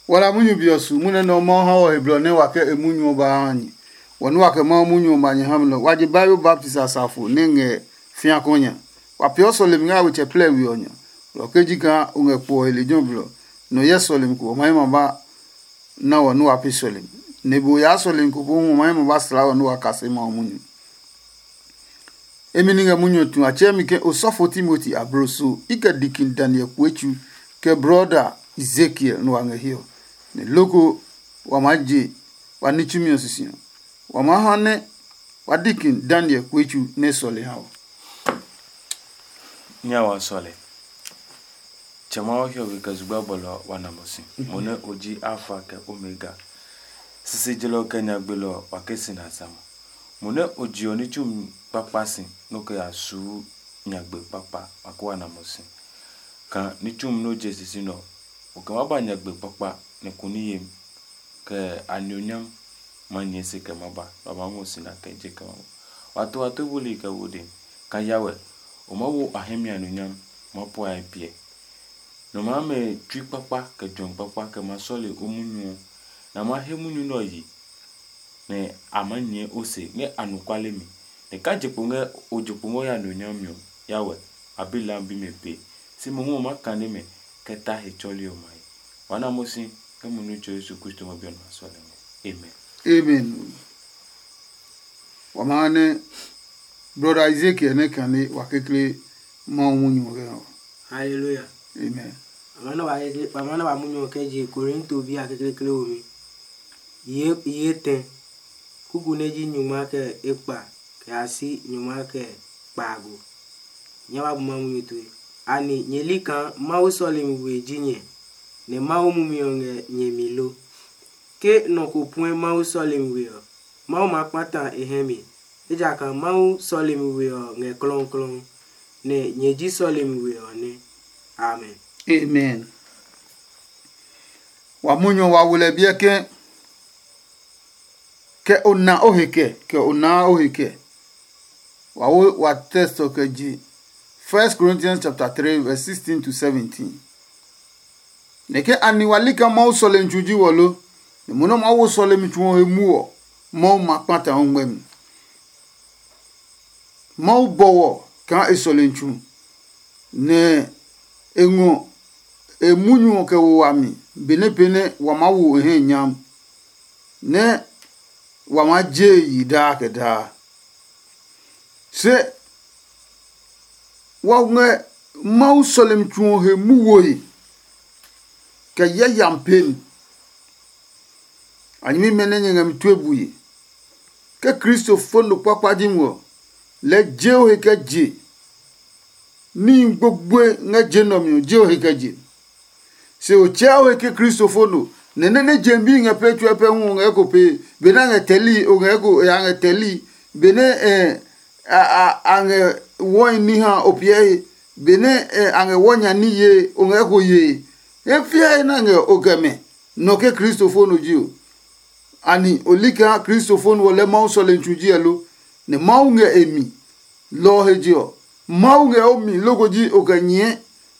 wala munyu biosu mune no mo ha o hebro ne wake emunyu ba anyi wonu wake ma munyu ma nya hamlo waje Bible Baptist asafo nenge fia konya wa pioso le mga we cheple wi onya lo kejika ungepo elijon blo no yesolim ko mai ba na wonu wa pisolim ne bo ya solim ko bo mai ba sla wonu wa kasema munyu emininga munyu tu achemi ke osofo Timothy abroso ike dikin Daniel kwechu ke brother Ezekiel no angehio ne loko wa maji wa nichumi osisio wa mahane wa dikin Daniel kwechu ne sole hawo nyawa sole chama hyo bikazugba bolo wanamosi mone oji alpha ke omega sisi jelo kenya gbelo wakesi na sama mone oji onichum papasi no ke asu nyagbe papa akwa namosi kan nichum no jesisi no okama ba nyagbe papa ne kuniyem ke anyonyam manyese ke maba baba mosi na kenje ke watu buli ke wode kan yawe omawo ahemia anyonyam mapo aipie no mame twi papa ke jon papa ke masole omunyu na mahemunyu no yi ne amanye ose ne anukwale mi ne kajepunge ojupungo ya anyonyam yawe abila bi mepe si mo makane me keta hecholi o mai wana mosi kama nucho Yesu Kristo mabion maswala amen amen wamane brother Ezekiel ne kane wakekle ma munyu ga hallelujah amen amana wa munyu keji Korinto bi akekle omi yete kuguneji nyuma ke epa ke asi nyuma ke pago nyawa bu munyu tu ani nyelika mausolim we jinye ne mau mumionge nyemilo ke no ko point mausolim we mau makpata ehemi eja kan mausolim we nge klon ne nyeji solim we ne amen amen wa munyo wa wule bia ke ona ohike wa testo ke ji 1 Corinthians chapter 3 verse 16 to 17 neke aniwalika mausolim chuji wolo muno mausolim chuo emuo mo makpata ongbem mau bowo kan esolim chu ne enwo emunyu ke wami benepene wamawu enyam ne wamaje yida ke da se wa mausolim chuo he muwoyi ke yampen animi menenye ngam twebuyi ke Christophe no papa dinwo le jeo he ke je ni gbogbo ngaje no mi jeo he ke je se o chao he ke Christophe no nene jembi nga petu epe hu nga ekope bena nga teli o nga eko ya nga teli bene ange woni ha opie bene ange wonya ni ye o nga eko ye efia na nga ogame no ke Christophe no jio ani olika Christophe no le mausole nchuji elo ne maunge emi lo hejio maunge omi logoji oganye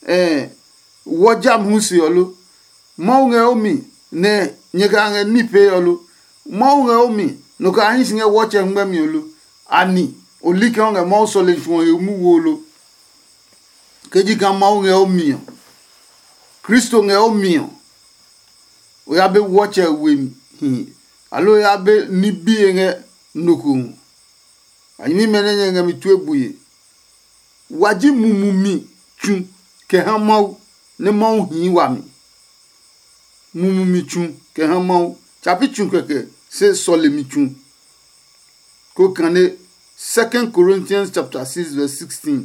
wajam husi olo maunge omi ne nyeka nipe olo maunge omi no ka anyi singe wache ngami olo ani olika nga mausole nchuo emu wolo keji ka maunge omi Kristo nge omi o ya be wache wemi alo ya be nibi nge nuku anyi menenye nga mitwebuye waji mumumi chu ke hamau ne mau hi wami mumumi chu ke hamau chapi chu keke se solemi chu ko kane 2 Corinthians chapter 6 verse 16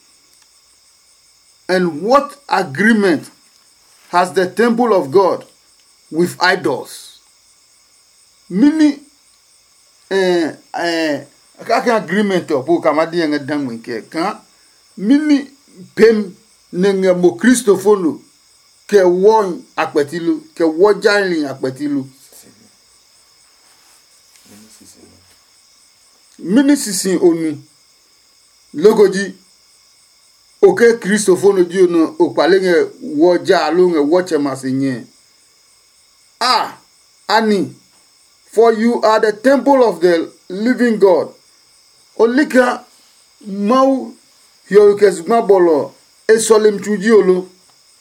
and what agreement has the temple of God with idols mini aka agreement opo kamadi nga danwe ke kan mini pem nenga mo Christofono ke won apetilu ke wojailin apetilu mini sisin onu logoji oke Christofono di ono opale nge woja lo nge woche masinye Ani, for you are the temple of the living God. Olika mau hiokesmabolo esolim chujiolo.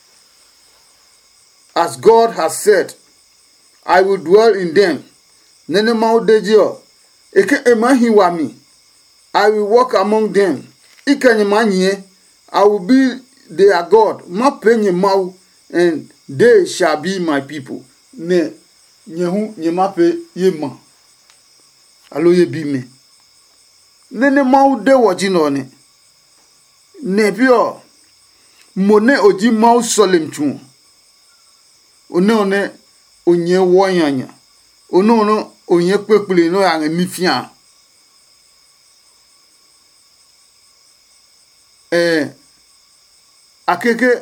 As God has said, I will dwell in them. Nene mau dejio. Eke emahiwami. I will walk among them. Ikanyemanye. I will be their God. Ma penye mau, and they shall be my people. Ne nyehu nyemape yema. Alo ye bi me. Nene mau de wajino ne. Ne pio. Mone oji mau solim chun. One onye wonyanya. Ono onye kwekule no yang nifia. Akeke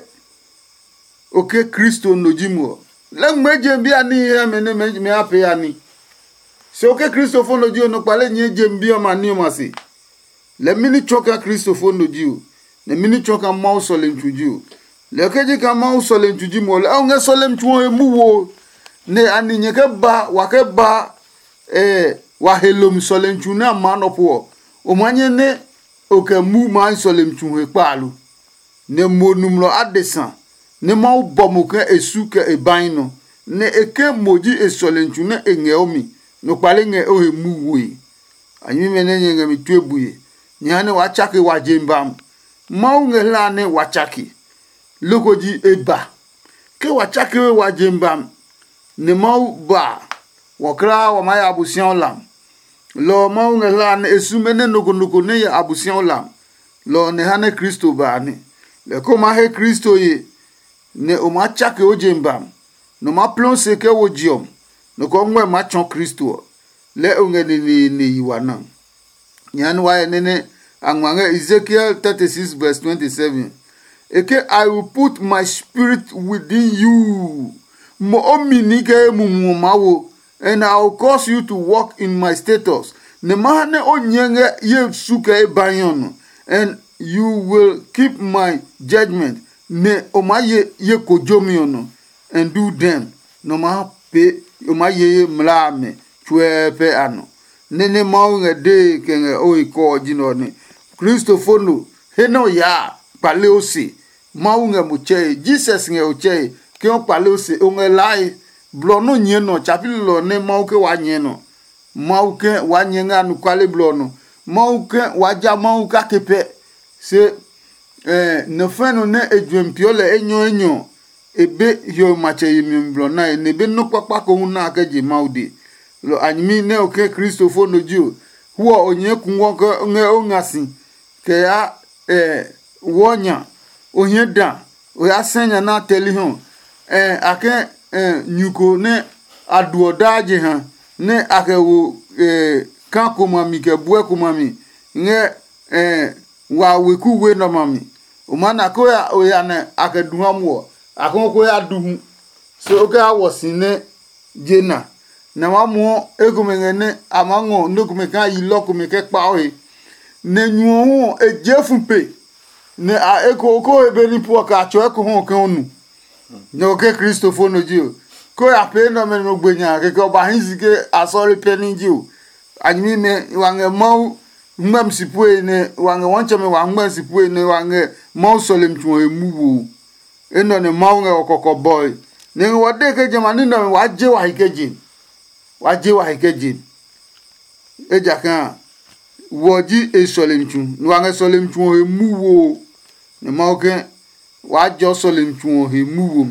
oke Kristo nojimo. Leng meje bia ni he me ape ya ni. Se oke Kristo fo noji no pale nye jembi o mani o masi. Le mini choka Kristo fo noji. Le mini choka mau solen chuju. Le keje ka mau solen chuju mo le onge solen chuo emuwo. Ne ani nyeke ba wake ba wa helom solen chu na manopo. O manye ne oke mu man solen chu e palu. Ne monumlo adesan. Ne mau bomuke esuke ebaino. Ne eke moji esolenchu ne engeomi. No pale nge ohe muwe. Anyi menenye nge mitwebuye. Nyane wachake wajembam. Mau nge lane wachake. Lokoji eba. Ke wachake we wajembam. Ne mau ba. Wakra wamaya abusian lam. Lo mau nge lane esumene nuko ne ya abusian lam. Lo ne hane Kristo ba ne. Le koma he Kristo ye. Ne o ma chake o jembam. No ma plonse ke o jiom. No ko ngwe ma chon Kristo. Le onge ni yiwana. Nyan wa nene angwange Ezekiel 36 verse 27. Eke I will put my spirit within you. Mo omini ke mumumawo. And I will cause you to walk in my status. Ne mahane o nyenge ye suke e banyon. And you will keep my judgment. Ne omaye ye kojomi ono. And do them. No ma pe omaye mlame. Chwe pe ano. Nene maunge de kenge oi ko jino ne. Kristofono. Heno ya. Pale ose. Maunge muche. Jesus nge uche. Kyo pale ose. Unge lai. Blono nyeno. Chapili lo ne mauke wanyeno. Mauke wanyenga nukwale blono. Mauke waja mauka kepe. Se ne feno ne edwempiole enyo ebe yo mache yimimblo na ne be no papa ko na akaje maudi lo anyimi ne oke Kristofo noju huo onye kunwo ko nge ongasi ke ya wonya onye da o ya senya na telihon ake nyuko ne aduodaje ha ne akewo kan ko mami ke bue ko mami nge wa weku we no mami o mana ko ya o ya ne akaduhamwo akon ya duhu so oke awosine jena na mamu egumengene amango ndokumeka yilokumeke pawe ne nyuo ejefunpe ne a eko ebeni po ka cho eko hon kan onu ne oke Kristofo noji ko ya pe no me no gbenya ke ko ba hinzike asori peninji o anyimi me wange mau ngam sipue ne wange wonche me wangam sipue ne wange mau solim chuo emuwo eno ne maunge okoko boy ne wode ke jamani no waje wa hikeji eja kan woji esolimchu wange solimchu emuwo ne mauke wajo solimchu emuwo.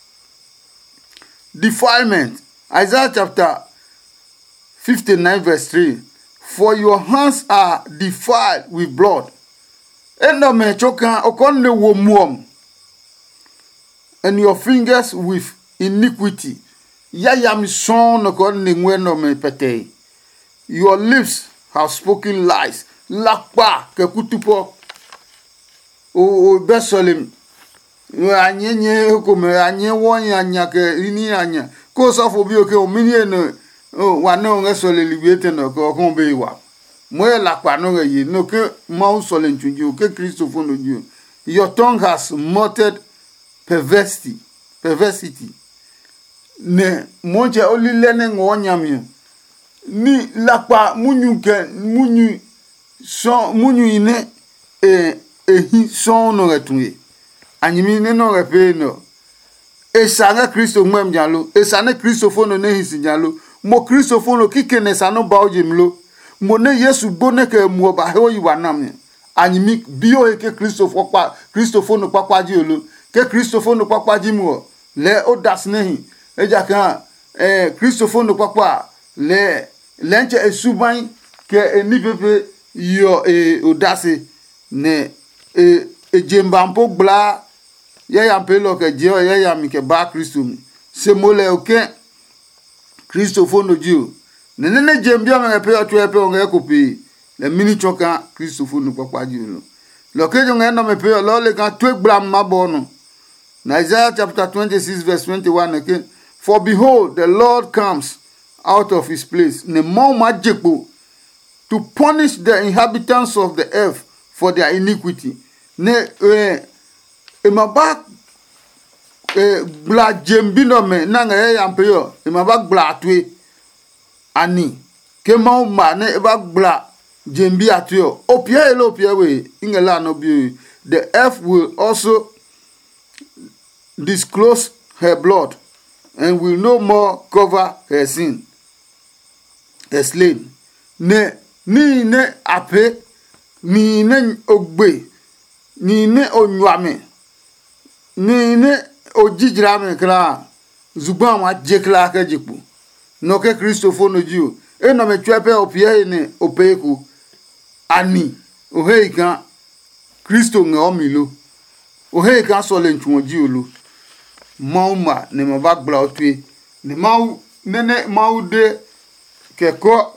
Defilement. Isaiah chapter 59 verse 3. For your hands are defiled with blood. Eno me choka okonne wo muom. And your fingers with iniquity. Yayam son okonne ngweno me pete. Your lips have spoken lies. Lakpa ke kutupo. O besolim. Anyenye hukume anye wonya anya ke ini anya. Ko safo bi oke o minye no wa no ngesole libete no ko kon be wa. Mo lakpa no ye no ke mau solen chunju ke Kristofo no ju. Your tongue has muttered perversity. ne monche olilene ngonyamio ni lakpa munyu ine ehi son no retunye anyimi ne no repe no esanga Kristo ngwem jalo esane Kristo fono ne hisi jalo mo Kristo fono kikene sano baojimlo mo ne Yesu bone ke mo ba ho yiwa nam anyimi bio ke Kristo fono papaji olo ke Kristo fono papaji mo le odas nehi eja kan Kristo fono papa le lenche esuban ke enipepe yo odase ne jembampo bla ya yampelo ke je ya yami ke ba Kristo mi se mole oke Kristo fono jiu ne jembia me pe otu epe onge kopi le mini choka Kristo fono papa jiu lo ke jo ngena me pe lo le kan tu bla mabono na Isaiah chapter 26 verse 21 again. For behold, the Lord comes out of his place, ne majepo, to punish the inhabitants of the earth for their iniquity. Ne emaba bla jembino me nanga yampeyo, emaba bla atwe ani ke ma ne eba bla jembi atwe opia elo opia we ingela no bi. The earth will also disclose her blood and will no more cover her sin. A slave. Ni ne ape, ni ne ogbe, ni ne onywame, ni ne ojijrame kla, zuba ma jekla ke jipu. No ke Christopher no jiu. E no me twepe opie ne opeku. Ani, ohei kan Christo nge omilo. Ohei kan sole nchwo jiu lu. Mauma ne mabagla otwe ne mau nene mau de keko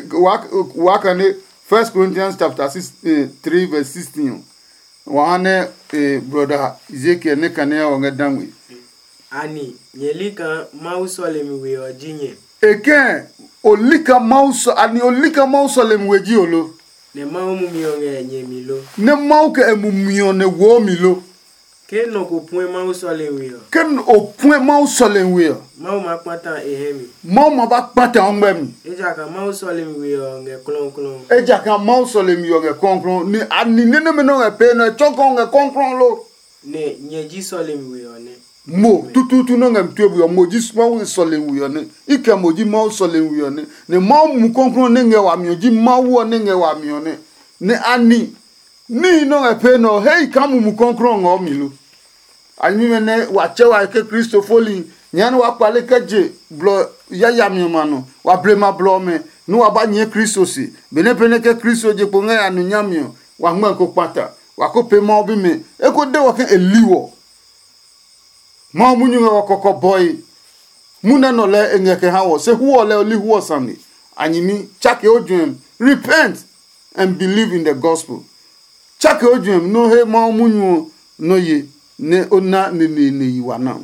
wakane 1 Corinthians chapter 3 verse 16 wane brother Ezekiel ne kane o ngedamwe ani nyelika mau sole miwe ojinye eke olika mau sole mweji olo ne mau mumio nge milo ne mau ke emumio ne wo milo ken no ko point mau sole wiyo ken o point mau sole wiyo mau ma pata ehemi mau ma ba pata ongbemi eja ka mau sole wiyo nge klon eja ka mau sole wiyo nge konkron ni ani nene me no pe no chokon nge konkron lo ne nyeji sole wiyo ne mo tutu no nge mtuebu yo moji mau sole wiyo ne ike moji mau sole wiyo ne mau mu konkron ne nge wa mi oji mau ne nge wa mi ne ani ni no pe no hey kamu mu konkron ngo milu ani mene wachewa ke Kristo foli nyane wa pale keje blo ya mi mano wa brema blo me no wa ba nye Kristo si bene pene ke Kristo je ponga ya no nyamio wa ngwa ko pata wa ko pe ma obi me e ko de wa ke eliwo ma munyu wa kokko boy muna no le engeke hawo se huo le oli huo sami anyimi chake odwem repent and believe in the gospel chake odwem no he ma munyu no ye ne ona ne yiwana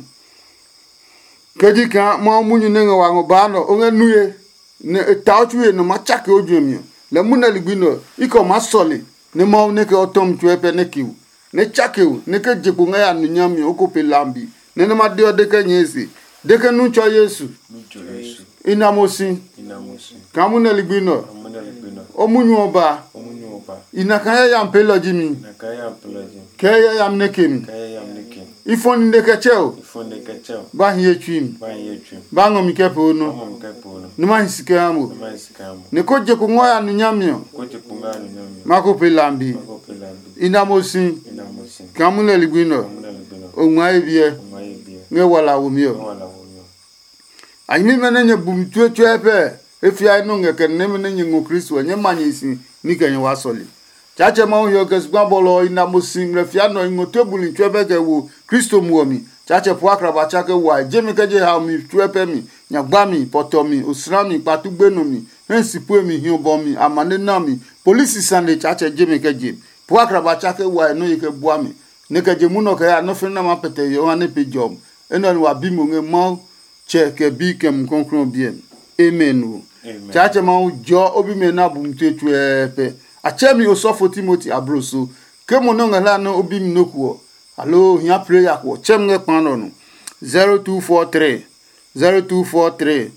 kedika ma munyu ne wa ngoba no onge nuye ne tawtwe no machake odwemio le muna ligbino iko masole ne ma ne ke otom twepe ne kiu ne chakeu ne ke jepu nga ya nunyami okope lambi ne ma de odeke nyesi deke nu cho Yesu inamosi kamuna ligbino omunyu oba inakaya ya mpelo jimi kaya ya mnekemi ifoni ndekecheo ba hiye chwim ba ngo mikepo no numa hisike amu nekoje kungoya nunyamio mako pelambi inamosi kamuna ligbino onwaibie nge wala wumio anyimi menenye bumtwe twepe efia no ngeke nemenenye ngo Kristo nye manyisi nikenye wasoli chache ma ohio kesgba bolo inamosi mrefia no ngotebuli twepe ke wo Kristo muomi chache puakra ba chake wa jemi keje ha mi twepe mi nyagbami potomi osrami patugbenu mi hensipu mi hiobomi amane nami police sande chache jemi keje puakra ba chake wa no yeke buami nekeje muno ke ya no fina ma pete yo ane pe job eno wa bimo nge mo che ke bi kem konkron bien amen. Chache ma jo obi me na bu mtetu epe achemi osofo Timothy abroso ke mo no ngala no obi mnokuo allo hia prayer ko chem nge pano no 0243 0243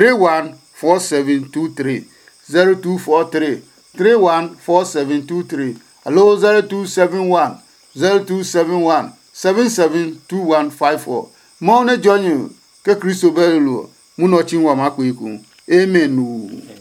314723 0243 314723 hello 0271 772154 mo ne jonyu ke Kristo belu mu no chinwa makwe ku amen.